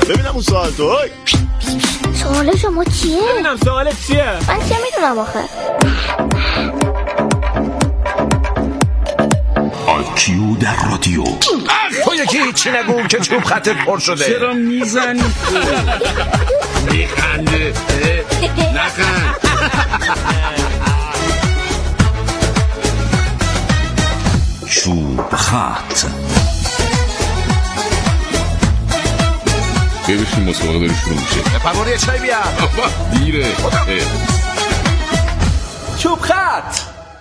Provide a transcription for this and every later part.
ببینم اون سوال تو. سوال شما چیه؟ ببینم سوالت چیه؟ من چه میدونم آخه. آیکیو در رادیو. تو یکی هیچی نگو که چوب خطت پر شده. چرا میزنی؟ میخنده نخند. چوب خط. ببینیم مسابقه داره شروع میشه. پروانه یه چای بیار. دیره. چوب خط.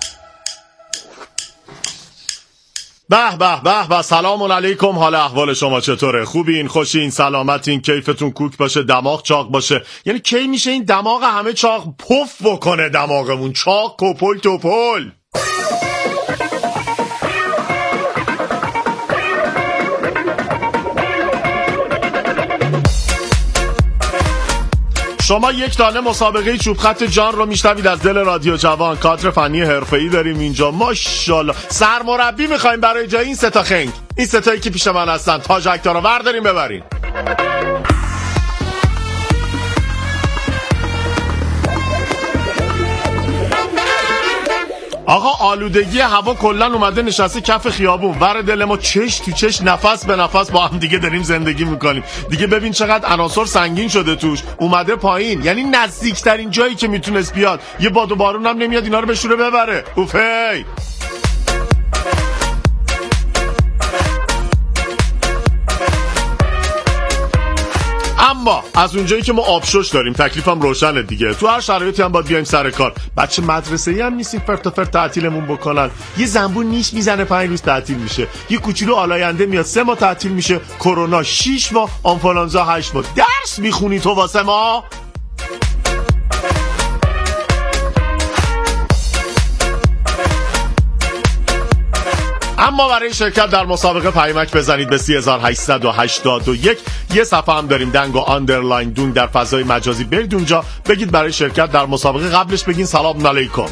به به به به. سلام علیکم. حال احوال شما چطوره؟ خوبین؟ خوشین؟ سلامتین؟ کیفتون کوک باشه؟ دماغ چاق باشه؟ یعنی کی میشه این دماغ همه چاق پف بکنه؟ دماغمون چاق کپل توپل. شما یک دانه مسابقه چوب خط جان رو میشنوید از دل رادیو جوان. کادر فنی حرفه‌ای داریم اینجا ماشاءالله. سرمربی میخوایم برای جای این سه تا خنگ، این سه تایی که پیش من هستن. تاج اکتا رو برداریم ببرین. آقا آلودگی هوا کلا اومده نشسته کف خیابون. ور دل ما چش تو چش، نفس به نفس با هم دیگه داریم زندگی میکنیم. دیگه ببین چقدر عناصر سنگین شده توش، اومده پایین. یعنی نزدیکترین جایی که میتونست بیاد یه باد و بارون هم نمیاد اینا رو بشوره ببره. اوفی. اما از اونجایی که ما آبشوش داریم تکلیفم روشنه دیگه. تو هر شرایطی هم باید بیایم سر کار. بچه مدرسه‌ای هم نیستیم فرت و فرت تعطیلمون بکنن. یه زنبون نیش میزنه 5 روز تعطیل میشه. یه کوچولو آلاینده میاد 3 ماه تعطیل میشه. کرونا 6 ماه، آنفولانزا 8 ماه. درس میخونی تو واسه ما؟ اما برای شرکت در مسابقه پیامک بزنید به 3881. یه صفحه هم داریم دنگ و آندرلاین دون در فضای مجازی. برید اونجا بگید برای شرکت در مسابقه. قبلش بگین سلام علیکم.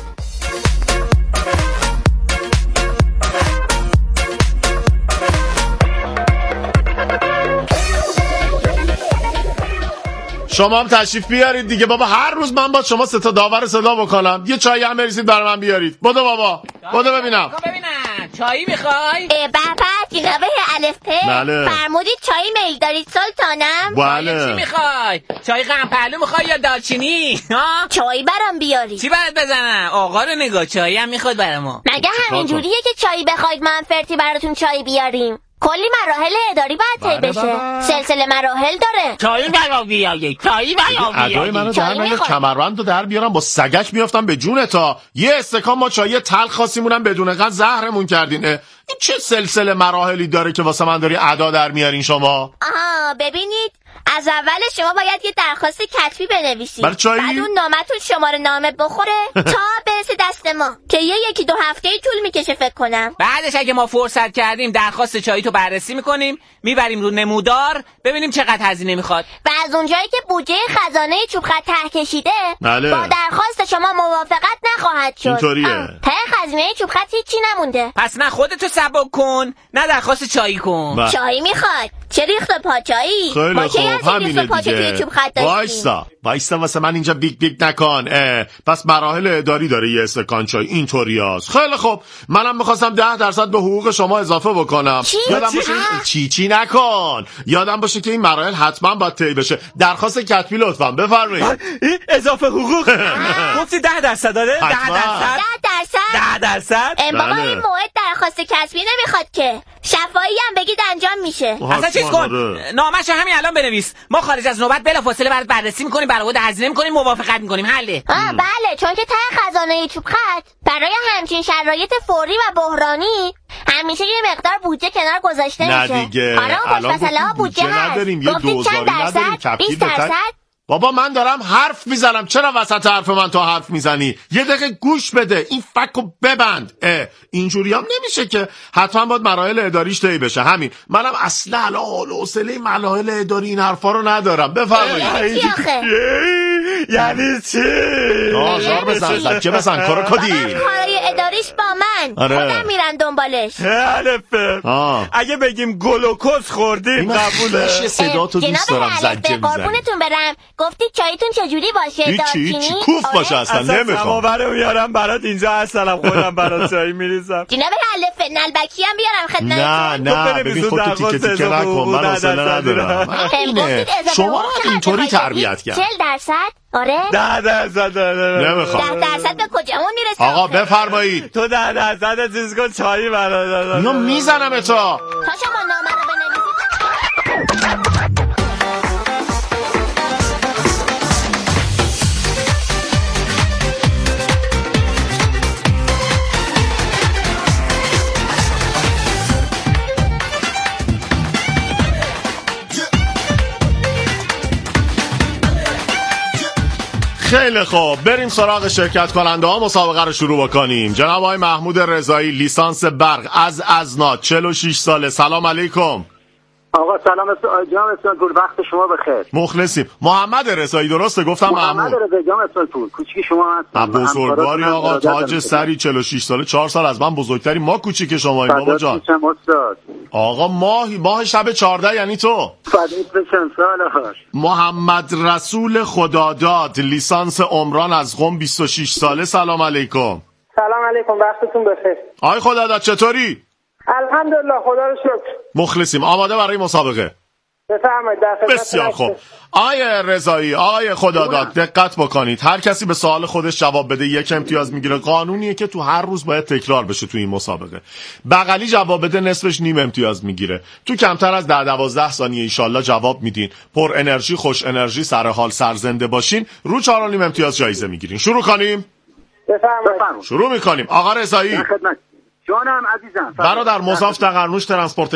شما هم تشریف بیارید دیگه بابا. هر روز من با شما سه تا داور صدا بکنم. یه چایی هم بریزید برای من بیارید. بدو بابا بدو ببینم. چایی میخوای؟ بابا جنابه الف پ. بله. فرمودید چایی میل دارید سلطانم؟ بله. چی میخوای؟ چای قمپلو میخوای یا دارچینی؟ چایی برام بیارید. چی باید بزنم؟ آقا رو نگاه، چایی هم میخواد برامو. مگه همین جوریه که چایی بخواید من فرتی براتون چایی بیاریم؟ کلی مراحل اداری باید طی بشه. سلسله مراحل داره. چایی برام بیارید. چایی برام بیارید. ادای منو در من کمربند رو در بیارم با سگک میافتم به جون تا. یه استکان ما چای تلخ خاصیمونم بدون قند زهرمون کردین. این چه سلسله مراحلی داره که واسه من داری ادا در میارین شما؟ آها ببینید، از اول شما باید یه درخواست کتبی بنویسید. برای چایی؟ بعد اون نامتون شماره نامه بخوره تا برسه دست ما که یکی دو هفته طول میکشه فکر کنم. بعدش اگه ما فرصت کردیم درخواست چایی تو بررسی میکنیم، میبریم رو نمودار ببینیم چقدر هزینه میخواد. و از اونجایی که بودجه خزانه چوب خط ته کشیده، بله. با درخواست شما موافقت نخواهد شد. اینطوریه. ته خزینه چوب خط هیچی نمونده. پس نه خودتو سبک کن نه درخواست چایی کن. چایی میخواد؟ چه ریخت پاچایی؟ خیلی خوب همینه دیگه. وایستا واسه من اینجا بیگ بیگ نکن. پس مراحل اداری داره یه استکان چای اینطوری هست. خیلی خوب منم میخواستم 10% به حقوق شما اضافه بکنم. یادم باشه چی نکن. یادم باشه که این مراحل حتما باید طی بشه. درخواست کتبی لطفا بفرمایید. اضافه حقوق گفتی 10% داره؟ 10%؟ 10%؟ بابا این موعد درخواست کتبی نمیخواد که. شفاهی هم بگید انجام میشه. اصلا چیز کن نامش همین الان بنویس. ما خارج از نوبت بلافاصله برات بررسی میکنیم، برآورد هزینه میکنیم، موافقت میکنیم. حله. بله، چون که ته خزانه چوب خط برای همچین شرایط فوری و بحرانی همیشه یه مقدار بودجه کنار گذاشته میشه. نه دیگه الان بودجه نداریم. یه دوزاری نداریم. 20%. بابا من دارم حرف میزنم، چرا وسط حرف من تو حرف میزنی؟ یه دقیقه گوش بده، این فکو ببند. اینجوری هم نمیشه که. حتما باید مراحل اداریش طی بشه. همین منم اصلا حال و حوصله مراحل اداری این حرفا رو ندارم. بفرمایید. یعنی چی؟ زار بزن زجه بزن کارو کدی کارای اداریش با من. آره. خودم میرن دنبالش. الفه اگه بگیم گلوکوز خوردیم قبوله. صدا تو دوست دارم زجه میزنی. قربونتون برم. گفتی چایتون چجوری باشه؟ دارچینی چی کوف باشه اصلا نمیخوام. سماورو میارم برات اینجا هستم خودم برات چای میریزم. جناب الف نلبکی هم بیارم خدمتتون. نه ببین خودت تیکه تیکه نکن من حوصله ندارم. شما اینطوری تربیت کرد. 40%؟ آره 10% نمیخوام. 10% به کجامون میرسه؟ آقا بفرمایید. تو 10% چیز کن چایی برات. اینو میزنم تا شما نامه رو بنویسید. خیلی خوب بریم سراغ شرکت کننده ها مسابقه رو شروع بکنیم. جناب آقای محمود رضایی لیسانس برق از ازنا 46 ساله. سلام علیکم. آقا سلام جناب اسماعیل پور وقت شما بخیر. مخلصیم. محمد رضایی درسته گفتم؟ محمد رضایی جناب اسماعیل پور کوچیک شما هستم. بزرگواری آقا تاج سری 46 ساله 4 سال از من بزرگتری. ما کوچیک شما این بابا جان. آقا ماه شب 14 یعنی تو. محمد رسول خداداد لیسانس عمران از قم 26 ساله. سلام علیکم. سلام علیکم وقتتون بخیر. آقای خداداد چطوری؟ الحمدلله خدا رو شکر. مخلصیم. آماده برای مسابقه؟ بفرمایید. بسیار خوب. آقای رضایی آقای خداداد دقت بکنید. هر کسی به سوال خودش جواب بده 1 امتیاز میگیره. قانونیه که تو هر روز باید تکرار بشه تو این مسابقه. بغلی جواب بده نصفش نیم امتیاز میگیره. تو کمتر از 10-12 ثانیه ایشالله جواب میدین. پر انرژی خوش انرژی سر حال سرزنده باشین رو 4.5 امتیاز جایزه میگیرین. شروع کنیم؟ بفرمایید. شروع میکنیم. آقا رضایی جانم عزیزم. برادر مضاف تقرنوش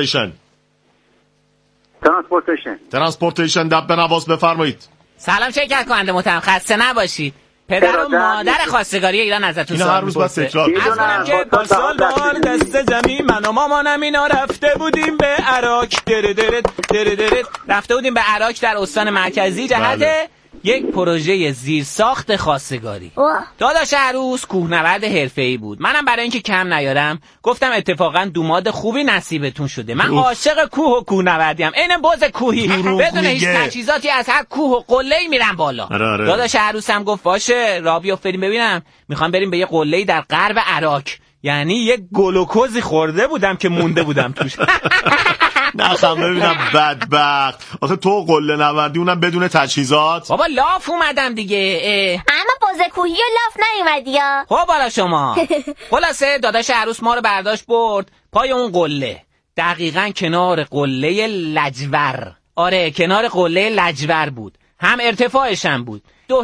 ترانسپورتیشن دب نواز بفرمایید. سلام شرکت کننده محترم خسته نباشید. پدر و مادر خواستگاری ایران ازتون سوال می‌پرسه. از کنم که پارسال بار دست جمعی من و مامانم اینا رفته بودیم به عراق. رفته بودیم به عراق در استان مرکزی جهت یک پروژه زیرساخت خواستگاری. داداش عروس کوهنورد حرفه‌ای بود. منم برای اینکه کم نیارم گفتم اتفاقا دوماد خوبی نصیبتون شده. من عاشق کوه و کوهنوردیم. عین باز کوهی بدون هیچ تجهیزاتی از هر کوه و قله‌ای میرم بالا. داداش عروسم گفت باشه راه بیافتیم ببینم. میخوام بریم به یه قله‌ای در غرب عراق. یعنی یک گلوکوزی خورده بودم که مونده بودم توش. نخم ببینم بدبخت. آخه تو قله نوردی اونم بدون تجهیزات. بابا لاف اومدم دیگه. اما باز کوهی و لاف نیومدی یا؟ خب بالا شما. خلاصه داداش عروس ما رو برداشت برد پای اون قله. دقیقاً کنار قله لجور. آره کنار قله لجور بود. هم ارتفاعش هم بود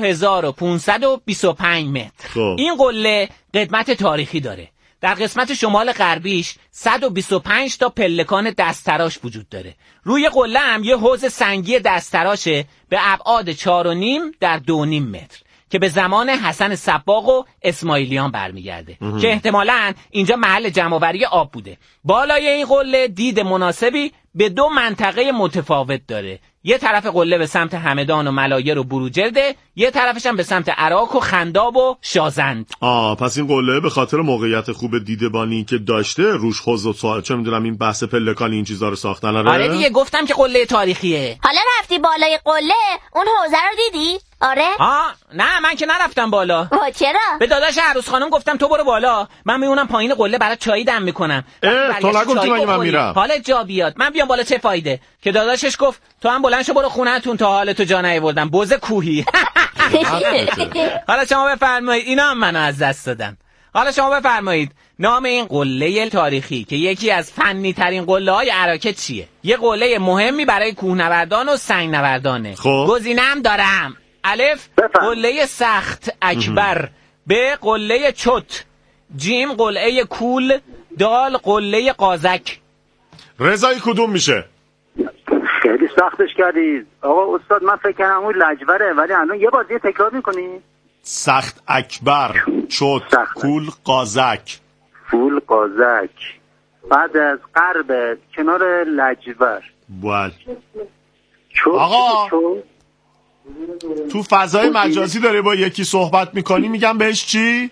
2525 متر. این قله قدمت تاریخی داره. در قسمت شمال غربیش 125 تا پلکان دستتراش وجود داره. روی قله هم یه حوض سنگی دستتراشه به ابعاد 4.5 در 2.5 متر که به زمان حسن صباغ و اسماعیلیان برمیگرده که احتمالاً اینجا محل جمع‌آوری آب بوده. بالای این قله دید مناسبی به 2 منطقه متفاوت داره. یه طرف قله به سمت همدان و ملایر و بروجرده، یه طرفش هم به سمت عراق و خنداب و شازند. پس این قله به خاطر موقعیت خوب دیدبانی که داشته روش حوض و چه میدونم این بحث پلکانی این چیزا رو ساختن. آره دیگه گفتم که قله تاریخیه. حالا رفتی بالای قله اون حوضه رو دیدی؟ آره؟ نه من که نرفتم بالا. چرا؟ به داداش عروس خانم گفتم تو برو بالا، من میونم پایین قله برات چای دم میکنم. تو نگفتی من میرم. حالا جا بیاد من بیام بالا چه فایده؟ که داداشش گفت تو هم بلند شو برو خونه‌تون تا حالتو جا نیاوردم بز کوهی. حالا شما بفرمایید اینا هم منو از دست دادن. حالا شما بفرمایید نام این قله تاریخی که یکی از فنی ترین قله های عراق چیه؟ یه قله مهمی برای کوهنوردان و سنگنوردانه. گزینه‌ام دارم: الف قله سخت اکبر، ب قله چت، جیم قله کول، دال قله قازک. رضایی کدوم میشه؟ خیلی سختش کردید آقا استاد. من فکر کنم اون لجوره ولی الان یه بار دیگه تکرار میکنی؟ سخت اکبر، چت، کول، قازک. کول قازک بعد از غرب کنار لجور. بله آقا تو فضای مجازی داری با یکی صحبت میکنی میگم بهش چی؟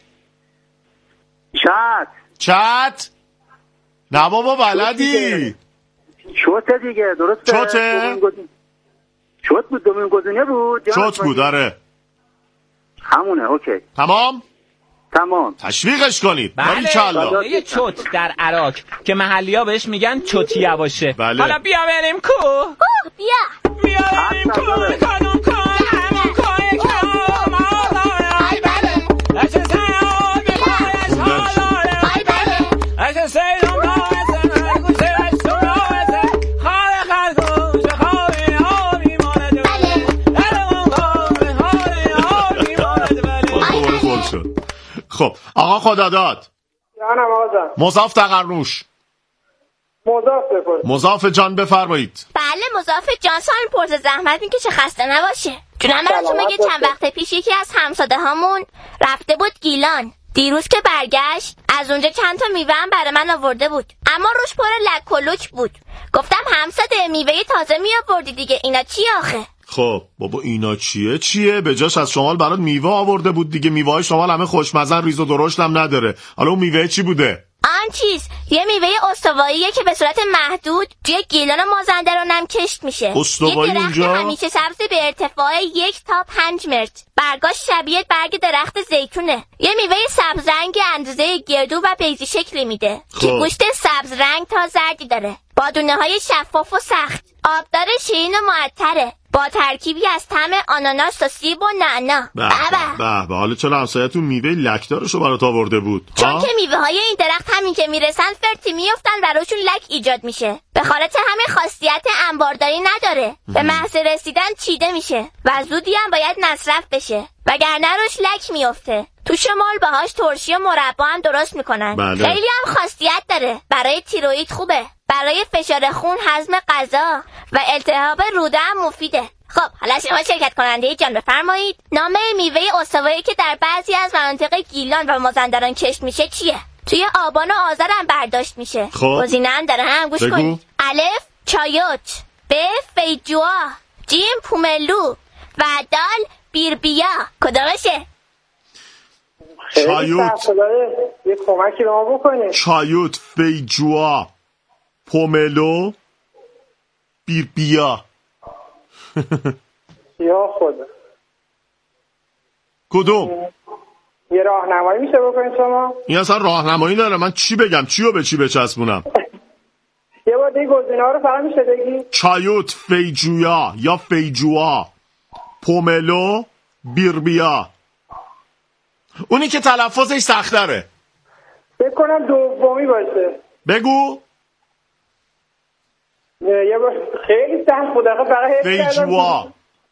چت؟ نه بابا بلدی. چوته دیگه درسته؟ چوته؟ چوت بود دومین گزینه بود. چوت بود داره. همونه اوکی. تمام؟ تمام. تشویقش کنید. بله یه چوت در عراق که محلی‌ها بهش میگن چوتیه باشه. بله. حالا بیا بریم کو. بیا بریم کو کانون کو همون کوی کو ای بله ای بله خب آقا خداداد جانم آقا. مضاف تقرنوش. مضاف جان بفرمایید. بله مضاف جان. سال پرس زحمت میکشه خسته نباشه. جونم براتون میگه چند وقت پیش یکی از همساده هامون رفته بود گیلان. دیروز که برگشت از اونجا چند تا میوه هم برای من آورده بود، اما روش پر لک و لوک بود. گفتم همساده میوه تازه میآوردی دیگه، اینا چی آخه؟ خب بابا اینا چیه؟ به جاش از شمال برات میوه آورده بود دیگه. میوه‌های شمال همه خوشمزن، ریز و درشت هم نداره. حالا اون میوه چی بوده؟ آن چیز یه میوه استواییه که به صورت محدود توی گیلان و مازندران هم کشت میشه. استوایی اونجا؟ یه درخت همیشه سبز به ارتفاع 1 تا 5 متر. برگاش شبیه برگ درخت زیتونه. یه میوه سبز رنگ اندازه گردو و بیضی شکلی میده که گوشت سبز رنگ تا زردی داره، با دونه‌های شفاف و سخت. آبدار شیرین و معطره با ترکیبی از طعم آناناس و سیب و نعنا. به حالا چرا همسایه‌تون میوه لکدارشو برات آورده بود؟ چون که میوه‌های این درخت همین که میرسن فرتی میافتن و روشون لک ایجاد میشه. به خاطر همین خاصیت انبارداری نداره. به محض رسیدن چیده میشه و زودی هم باید مصرف بشه، وگرنه روش لک میافته. تو شمال باهاش ترشی و مربا هم درست میکنن. بله. خیلی هم خاصیت داره. برای تیروئید خوبه، برای فشار خون، هضم غذا و التهاب روده هم مفیده. خب حالا شما شرکت کننده جان بفرمایید نام میوه استوایی که در بعضی از مناطق گیلان و مازندران کشت میشه چیه؟ توی آبان و آذر هم برداشت میشه. گزینه هم داره، هم گوش کنید. الف چایوت، ب فیجوا، جیم پوملو و دال بیربیا. کدامشه؟ چایوت. یه کمکی به ما بکنید. چایوت، فیجوا، پوملو، بیربیا. یا خدا. کدوم؟ یه راهنمایی میشه بکنید شما؟ این اصلا راهنمایی نداره. من چی بگم؟ چیو به چی بچسبونم؟ یه بار دیگه گزینه‌ها رو فقط میشه بگی؟ چایوت، فیجویا یا فیجوا، پوملو، بیربیا. اونی که تلفظش سخت‌تره. فکر کنم دومی باشه. بگو. یه بار خیلی سخت بود فقط فیجوا.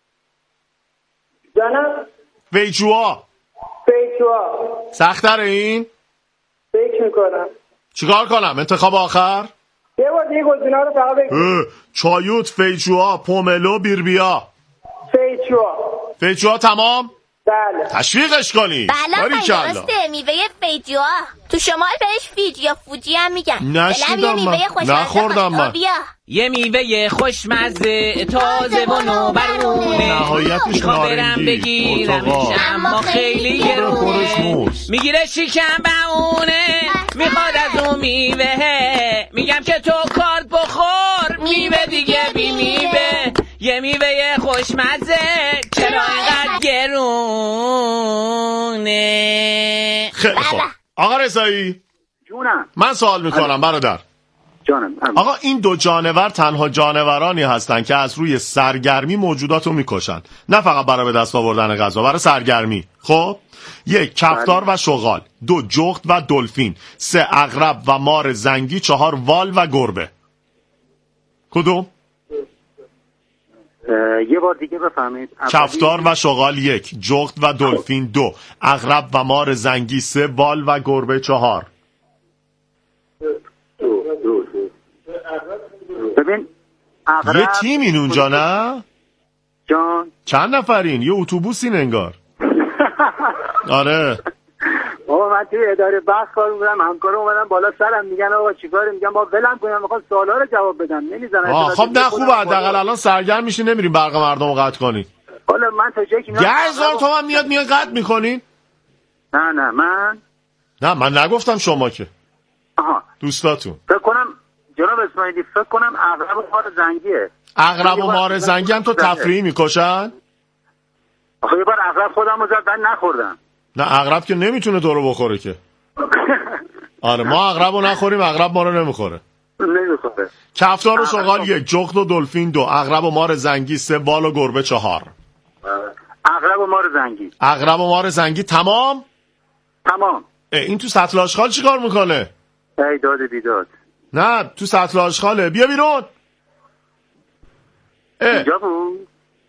جانم؟ فیجوا. سخت‌تره این؟ فکر میکنم. چیکار کنم؟ انتخاب آخر؟ یه بار دیگه گزینه‌ها رو فقط بگو. چایوت، فیجوا، پوملو، بیربیا. فیجوا تمام؟ بله. تشویقش کنی. بله درسته. میوه فیجوا تو شمال بهش فیج یا فوجی هم میگن. نشیدم من، نخوردم من. یه میوه خوشمزه تازه و نوبرونه، نهایتش برم بگیرمش اما خیلی گرونه، میگیره شکم بهونه، میخواد از اون میوه، میگم که تو کارت بخور، میوه دیگه بی میوه، یه میوه خوشمزه چرا اینقدر گرونه. خیلی خوب آقا رضایی جونم، من سوال میکنم برادر. جانم. آقا این دو جانور تنها جانورانی هستن که از روی سرگرمی موجوداتو میکشن، نه فقط برای به دست آوردن غذا، برای سرگرمی. خب 1 کفتار و شغال، 2 جغد و دلفین، 3 عقرب و مار زنگی، 4 وال و گربه. کدوم؟ یه بار دیگه بفهمید. کفتار و شغال 1، جغد و دلفین 2، عقرب و مار زنگی 3، وال و گربه 4. ببین یه تیمین اونجا نه؟ جان چند نفرین؟ یه اتوبوسین انگار. آره بابا من توی اداره بحث کار می‌کنم، همکارم اومدن بالا سرم میگن آقا چیکاره، میگم با ولم کنم، میخوام سوالا رو جواب بدم، نمیزنن. خب نه خوبه، حداقل الان سرگرم میشین، نمیریم برق مردمو قطع کنی. حالا من تا جایی که 10,000 تومن میاد قطع میکنین؟ نه من نگفتم شما که. آها دوستاتون فکر کنم جناب اسماعیلی فکر کنم عقرب و مار زنگیه. عقرب و مار زنگی هم تو تفریحی میکشن؟ آخه یه بار عقرب خودمو زد من نخوردم. نه عقرب که نمیتونه تو رو بخوره که. آره ما عقرب رو نخوریم، عقرب ما رو نمیخوره. کفتار و شغال 1، جغد و دلفین 2، عقرب و مار زنگی 3، بال و گربه 4. عقرب و مار زنگی. عقرب و مار زنگی تمام. این تو سطل آشغال چیکار میکنه؟ ای داد بیداد. نه تو سطل آشغاله. بیا بیرون. اینجا بود؟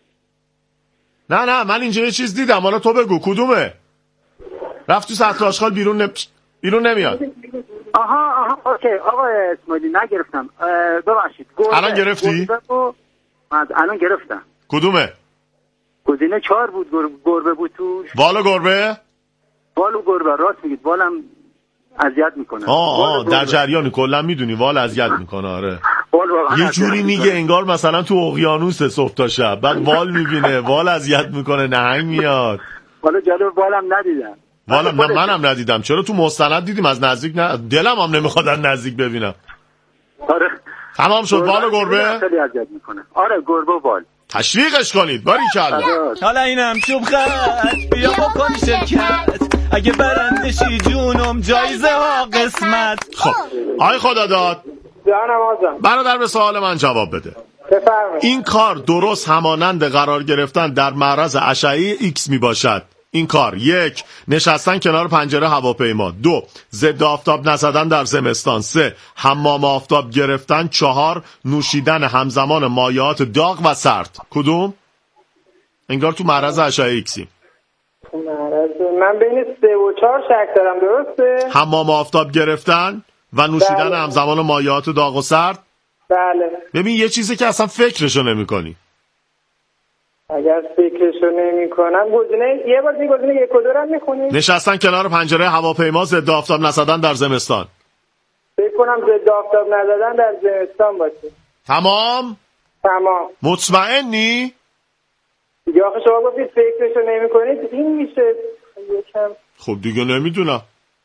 نه من اینجا یه چیز دیدم، حالا تو بگو کدومه؟ رفت تو سطل آشغال بیرون نمیاد. آها اوکی آقای اسماعیلی نگرفتم. ببخشید. الان گرفتی؟ الان گرفتم. کدومه؟ گزینه 4 بود. گربه بود توش. بال و گربه؟ بال و گربه راست میگید. والم اذیت میکنه. در جریانی کلا میدونی وال اذیت میکنه. آره یه جوری میگه انگار مثلا تو اقیانوس صبح تا شب، بعد وال میبینه وال اذیت میکنه، نهنگ میاد. حالا جالب والم ندیدم. منم ندیدم. چرا تو مستند دیدیم از نزدیک؟ نه دلم هم نمیخواد از نزدیک ببینم. آره تمام شد. بال و گربه خیلی اذیت میکنه. آره گربه و وال تشویقش کنید. باریکلا. حالا اینم چوب خط بیا بکن شرکت، اگه برندشی جونم جایزه ها قسمت. خب آی خدا داد برادر به سوال من جواب بده. بفرمایید. این کار درست همانند قرار گرفتن در معرض اشعه ایکس می باشد. این کار 1. نشستن کنار پنجره هواپیما. 2. ضد آفتاب نزدن در زمستان. 3. حمام آفتاب گرفتن. 4. نوشیدن همزمان مایعات داغ و سرد. کدوم؟ انگار تو معرض اشعه ایکسی. من بین 3 و 4 شک دارم. درسته؟ حمام آفتاب گرفتن و نوشیدن بله. همزمان مایعات داغ و سرد. بله. ببین یه چیزی که اصلا فکرشو نمی کنی. اگر فکرشو نمی کنم یه بار دیگه گزینه 1 و 2 رو میخونید. نشستن کنار پنجره هواپیما. ضد آفتاب نزدن در زمستان. فکر کنم ضد آفتاب نزدن در زمستان باشه. تمام. مطمئنی؟ دیگه آخه شما گفتید فکرشو نمی کنید این میشه یکم. خب دیگه نمیدونم.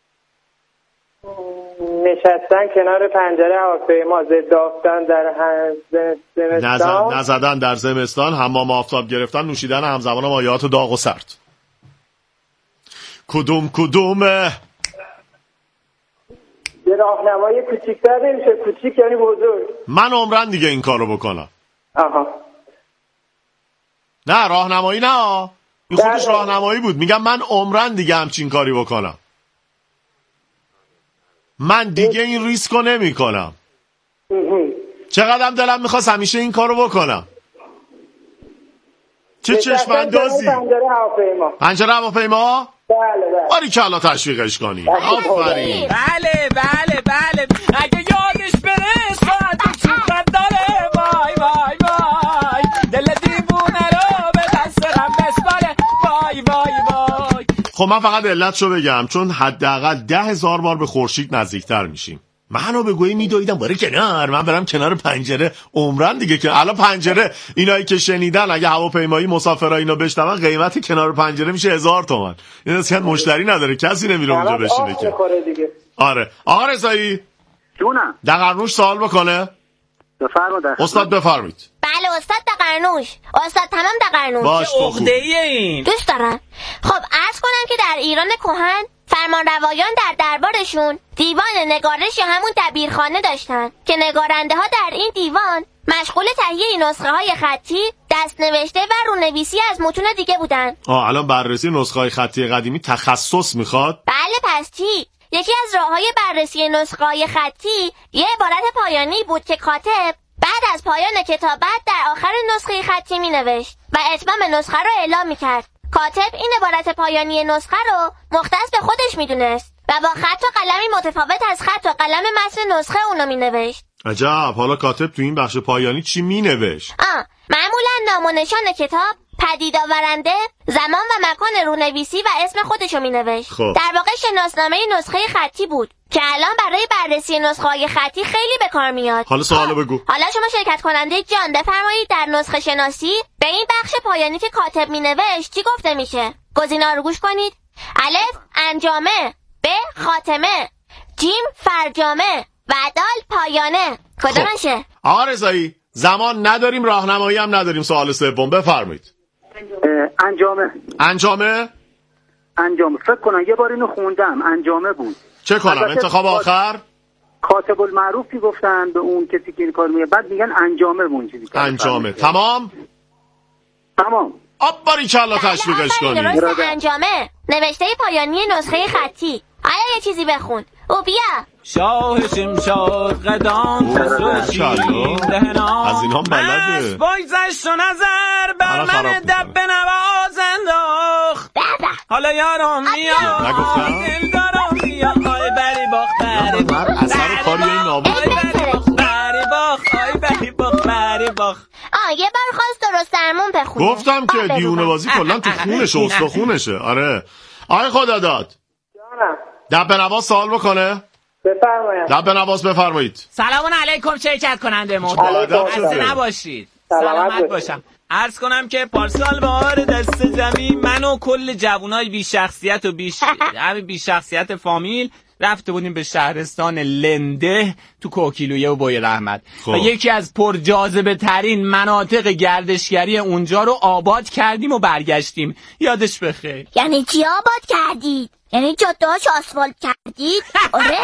نشستن کنار پنجره هواپیما. ضد آفتاب در زمستان. نزدن در زمستان. حمام آفتاب گرفتن. نوشیدن همزمان مایعات داغ و سرد. کدومه؟ یه راهنمای کوچیک‌تر نمیشه؟ کوچیک یعنی بزرگ. من عمرن دیگه این کارو بکنم. آها. نه راهنمایی نه. این خودش راهنمایی بود. میگم من عمرن دیگه همچین کاری بکنم. من دیگه این ریسکو نمی کنم. چقدرم دلم میخواست همیشه این کارو بکنم. چه چشم‌اندازی. پنجره هواپیما؟ بله. باریکلا تشویقش کنی. آفرین. بله. اگه یادش بره ساعت چوب خط داره. وای دل دیوونه رو به دست غم بسپاره. وای. خب من فقط علتشو بگم چون حداقل 10,000 بار به خورشید نزدیکتر میشیم. منو به گویی میدویدم باره کنار، من برم کنار پنجره. عمرن دیگه که الان پنجره اینایی که شنیدن اگه هواپیمایی مسافرای اینو بشنون قیمت کنار پنجره میشه 1,000 تومان. این اصلا مشتری نداره، کسی نمیره اونجا بشینه که. آره آقا رضایی جونم دقرنوش سوال بکنه. بفرمایید استاد بفرمایید. بله استاد دقرنوش. استاد تمام دقرنوش. باش تو خوب. این دوست دارم. خب عرض کنم که در ایران کهن فرمانروایان در دربارشون دیوان نگارش یا همون دبیرخانه داشتن که نگارنده ها در این دیوان مشغول تهیه نسخه های خطی، دستنوشته و رونویسی از متون دیگه بودن. الان بررسی نسخه های خطی قدیمی تخصص میخواد؟ بله پس چی؟ یکی از راه‌های بررسی نسخه های خطی یه عبارت پایانی بود که کاتب بعد از پایان کتابت در آخر نسخه خطی مینوشت و اتمام نسخه رو اعلام میکرد. کاتب این عبارت پایانی نسخه رو مختص به خودش میدونست و با خط و قلمی متفاوت از خط و قلم متن نسخه اونو مینوشت. عجب. حالا کاتب تو این بخش پایانی چی مینوشت؟ معمولا نام و نشان کتاب، پدید آورنده زمان و مکان رونویسی و اسم خودشو مینوشت. در واقع شناسنامه نسخه خطی بود که الان برای بررسی نسخه‌های خطی خیلی به کار میاد. حالا سوالو بگو. حالا شما شرکت کننده جان بفرمایید در نسخه شناسی به این بخش پایانی که کاتب مینوشت چی گفته میشه؟ گزینه‌ها رو گوش کنید. الف انجامه، ب خاتمه، جیم فرجامه و دال پایانه. کدومشه؟ آقا رضایی زمان نداریم، راهنمایی هم نداریم. سوال سوم بفرمایید. انجامه. فکر کنم یه بار اینو خوندم، انجامه بود. چه کنم؟ انتخاب آخر؟ کاتب المعروفی گفتن به اون کسی که این کار میگه، بعد میگن انجامه بود. انجامه. تمام. باریکلا تشویقش کنید. درست انجامه. نوشته پایانی نسخه خطی. آیا یه چیزی بخون. او بیا. شاه شمشاد قدان خسرو شیرین دهنان از اینها بلده. بایزشت و نظر بر من دب به نواز انداخت. حالا یارم میاد دل دارم میاد آی بری باخ بری باخ اثر کاری این نابود بری باخ. یه بار خواست درست درمون بخونه. گفتم که دیونه بازی کلا تو خونشه، استخونشه. آره آی خدا داد دب به نواز سوال بکنه. بفرمایید. دب به نواز بفرمایید. سلام علیکم شرکت کننده محترم، خسته نباشید. سلامت باشم. عرض کنم که پارسال بهار دست جمعی من و کل جوانای بی شخصیت و بی شخصیت فامیل رفته بودیم به شهرستان لنده تو کوکیلویه و بوی رحمت و یکی از پرجاذبه ترین مناطق گردشگری اونجا رو آباد کردیم و برگشتیم. یادش بخیر. یعنی چی آباد کردید؟ یعنی جاده‌هاش آسفالت کردید؟ آره.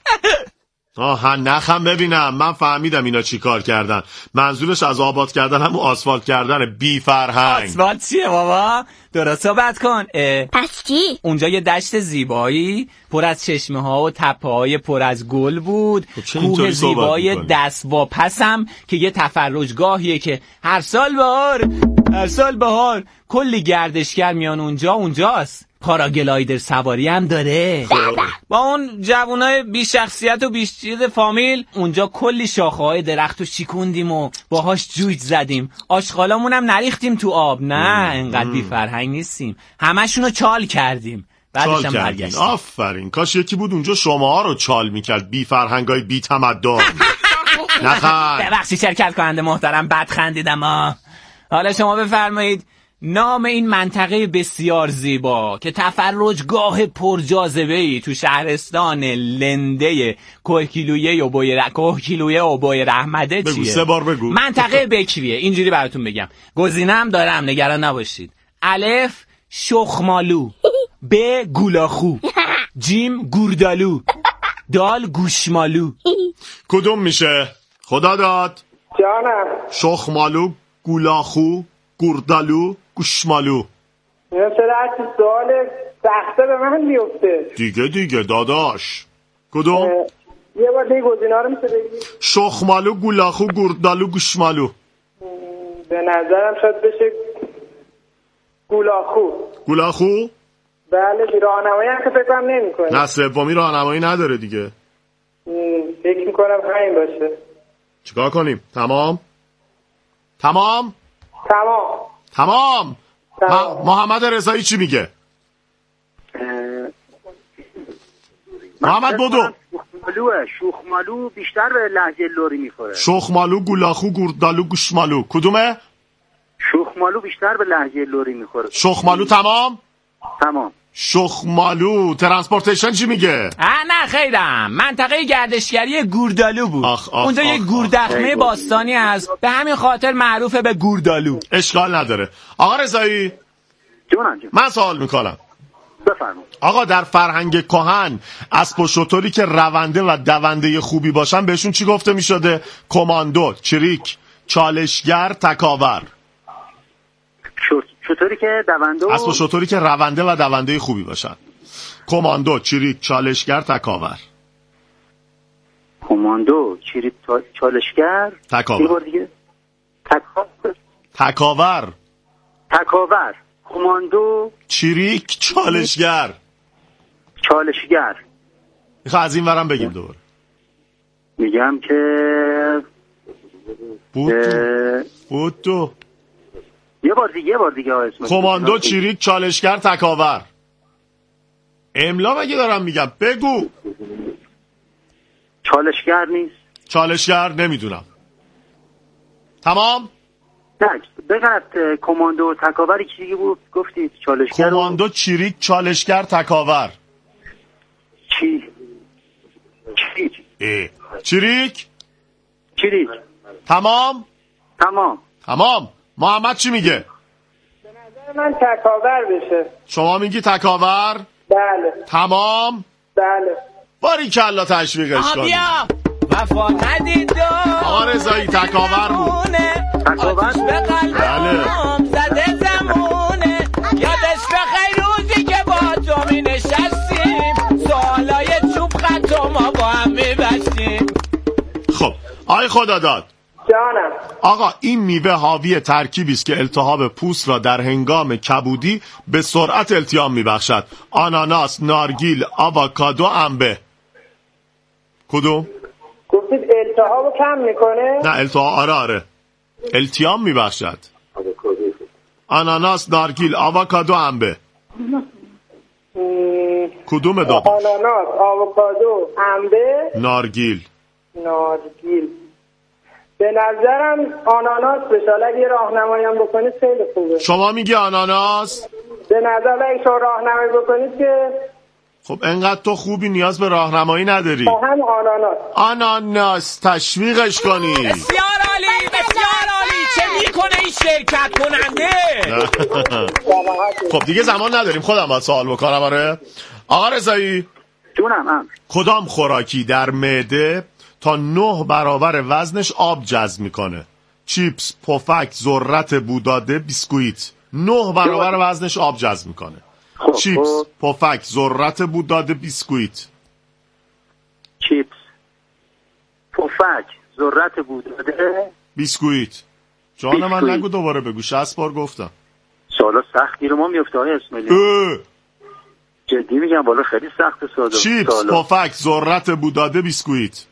نخم ببینم. من فهمیدم اینا چی کار کردن. منظورش از آباد کردن همون آسفالت کردن. بی فرهنگ. آسفالت چیه بابا؟ درست صحبت کن. پس چی؟ اونجا یه دشت زیبایی پر از چشمه ها و تپه های پر از گل بود. کوه زیبای دست با پسم که یه تفرجگاهیه که هر سال بهار کلی گردشگر میان اونجاست. پاراگلایدر سواری هم داره. با اون جوانای بی شخصیت و بی چیز فامیل اونجا کلی شاخه‌های درختو شیکوندیم و باهاش جوج زدیم. آشغالامون هم نریختیم تو آب. نه انقدر بی فرهنگ نیستیم. همشونو چال کردیم. بعدش هم برگشتیم. آفرین. کاش یکی بود اونجا شماها رو چال میکرد. بی فرهنگای بی تمدن. نخند. ببخشید شرکت کننده محترم بد خندیدم. حالا شما بفرمایید نام این منطقه بسیار زیبا که تفرجگاه پرجاذبه‌ای تو شهرستان لنده کوهگیلویه و بوی رحمته چیه؟ بگو 3 بار بگو. منطقه بکریه. اینجوری براتون بگم. گزینه‌ام دارم نگران نباشید. الف شخمالو، ب گولاخو، جیم گوردالو، دال گوشمالو. کدوم میشه؟ خدا داد. جانم. شخمالو، گولاخو، گوردالو، گوشمالو. اینا چرا هرچی سوال سخته به من میفته؟ دیگه داداش. کدوم؟ یه بار دیگه گزینه‌ها رو میشه بگی؟ شخمالو، گولاخو، گوردالو، گوشمالو. به نظرم شاید بشه گولاخو. بله راهنمایی هم که فکر کنم نمی‌کنه. نه سومی راهنمایی نداره دیگه. فکر می‌کنم همین باشه. چیکار کنیم؟ تمام. محمد رضایی چی میگه؟ محمد بدو. شخمالو بیشتر به لهجه لری میخوره. شخمالو، گولاخو، گوردالو، گوشمالو. کدومه؟ شخمالو بیشتر به لهجه لری میخوره. شخمالو. تمام. شخمالو. ترانسپورتیشن چی میگه؟ نه خیرم. منطقه گردشگری گوردالو بود. اونجا یک گوردخمه باستانی هست، به همین خاطر معروفه به گوردالو. اشکال نداره. آقا رضایی من سوال میکنم. بفرمایید. آقا در فرهنگ کهن اسب و شتری که رونده و دونده خوبی باشن بهشون چی گفته میشده؟ کماندو، چریک، چالشگر، تکاور. شتری که دونده اسب و شتری که رونده و دونده خوبی باشن. کماندو، چریک، چالشگر، تکاور. کماندو، چریک، چالشگر، تکاور. تکاور. کماندو، چریک، چالشگر. میخواه از این ورم بگیم دوباره. میگم که بودو یه بار دیگه اسم کماندو، چریک، چالشگر، تکاور. املا مگه دارم میگم؟ بگو. چالشگر نیست. چالشگر نمیدونم. تمام؟ نه بگرد کماندو تکاوری چی دیگه بود گفتید؟ چالشگر کماندو، چریک، چالشگر، تکاور. چریک. تمام. محمد چی میگه؟ به نظر من تکاور بشه. شما میگی تکاور؟ بله. تمام. بله. باریکلا تشویقش کنید. وفا ندید آقا رضایی تکاور بود. آتش به قلبم زده زمونه، یادش به خیر روزی که با تو می نشستیم، سوالای چوب خط و ما با هم می بستیم. خب آی خدا داد جانم. آقا این میوه حاوی ترکیبی است که التهاب پوست را در هنگام کبودی به سرعت التیام میبخشد. آناناس، نارگیل، آووکادو، انبه. کدوم؟ گفتید التهابو کم میکنه؟ نه التهاب آره التیام میبخشد. آناناس، نارگیل، آووکادو، انبه. کدوم داد؟ آناناس، آووکادو، انبه، نارگیل. به نظرم آناناس بشه. حالا اگه راهنماییم بکنید خیلی خوبه. شما میگی آناناس؟ به نظر اگه شما راهنمایی بکنید که خب انقدر تو خوبی نیاز به راهنمایی نداری. هم آناناس تشویقش کنی. بسیار عالی. چه میکنه این شرکت کننده؟ خب دیگه زمان نداریم، خودم باید سوال بکنم. آره آقا رضایی جونم. کدام خوراکی در معده تا 9 برابر وزنش آب جذب میکنه؟ چیپس، پفک، ذرت بوداده، بیسکویت. 9 برابر وزنش آب جذب میکنه. چیپس، پفک، ذرت بوداده، بیسکویت. چیپس، پفک، ذرت بوداده، بیسکویت. جان من نگو دوباره بگو، 60 بار گفتم. سوالا سختی رو ما میفته های اسماعیلی. جدی میگم بالا خیلی سخت سوالا. چیپس، پفک، ذرت بوداده، بیسکویت.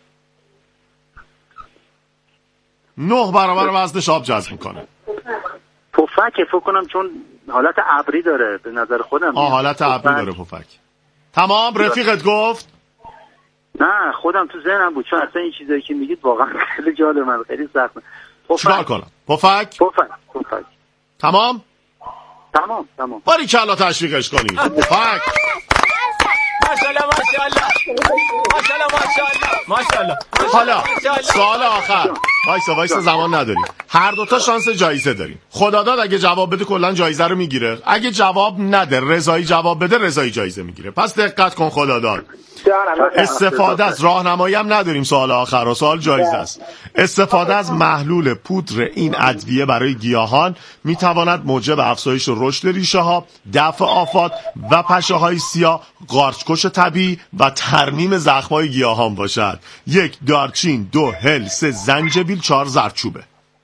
9 برابر وزنش آب جذب میکنه. پفک فکر کنم چون حالت ابری داره به نظر خودم. حالت ابری داره پفک. تمام. رفیقت گفت؟ نه خودم تو ذهنم بود، چون اصلا این چیزایی که میگید واقعا خیلی جالب، من خیلی سخته. چیکار کنم؟ پفک. تمام. باریکلا تشویقش کنید. پفک. ماشاءالله. حالا سوال آخر. وایسا زمان نداریم. هر دوتا شانس جایزه داریم. خداداد اگه جواب بده کلا جایزه رو میگیره. اگه جواب نده رضایی جواب بده رضایی جایزه میگیره. پس دقت کن خداداد. استفاده از راهنمایی هم نداریم. سوال آخر و سوال جایزه است. استفاده از محلول پودر این ادویه برای گیاهان میتواند موجب افزایش رشد ریشه ها، دفع آفات و پشه های سیاه، قارچکش طبیعی و ترمیم زخم های گیاهان باشد. 1 دارچین، 2 هل، 3 زنجبیل، 4 زردچوبه.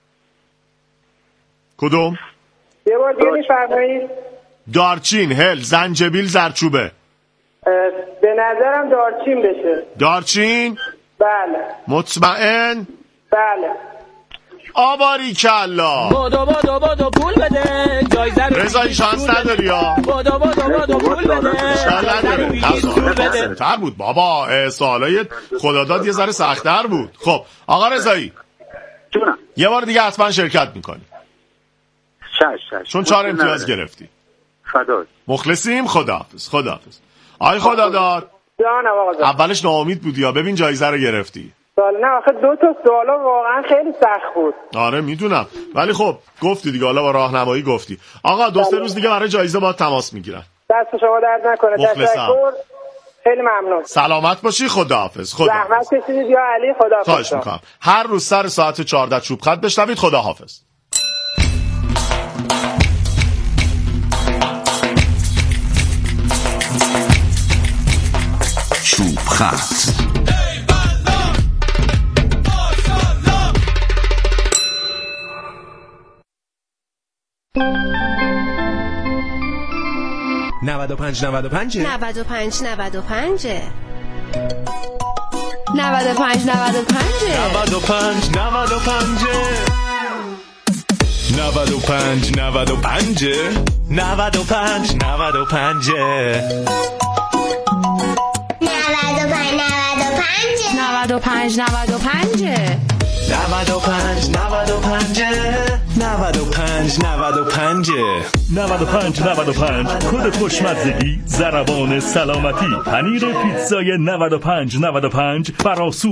کدوم؟ یه بار دیگه میفرمایید. دارچین، هل، زنجبیل، زردچوبه. به نظرم دارچین بشه. دارچین؟ بله. مطمئن؟ بله. آباریکلا. بادو پول بده جایزه رو. رضایی شانس نداری ها. بادو پول بده. سخت‌تر بود بابا. سوالای خداداد یه ذره سخت‌تر بود. خب آقا رضایی جونم یه بار دیگه حتما شرکت میکنی. چون 4 امتیاز گرفتی. فدای. مخلصیم. خداحافظ. آی خداداد جانم آقا. اولش ناامید بودی یا ببین جایزه رو گرفتی. نه آخه 2 تا سوالا واقعا خیلی سخت بود. آره میدونم ولی خب گفتی دیگه، حالا با راهنمایی گفتی. آقا 2-3 روز دیگه برای جایزه با تماس میگیرن. دست شما درد نکنه. تشکر. خیلی ممنون. سلامت باشی. خداحافظ. زحمت کشیدید یا علی. خداحافظ. خواهش میکنم. هر روز سر ساعت 14 چوب خط بشنوید. خداحافظ. چوب خط 95 95 95 95 95 95 95 95 95 95 95 کد خوشمزگی ضربان سلامتی پنیر پیتزای 95 95 براسو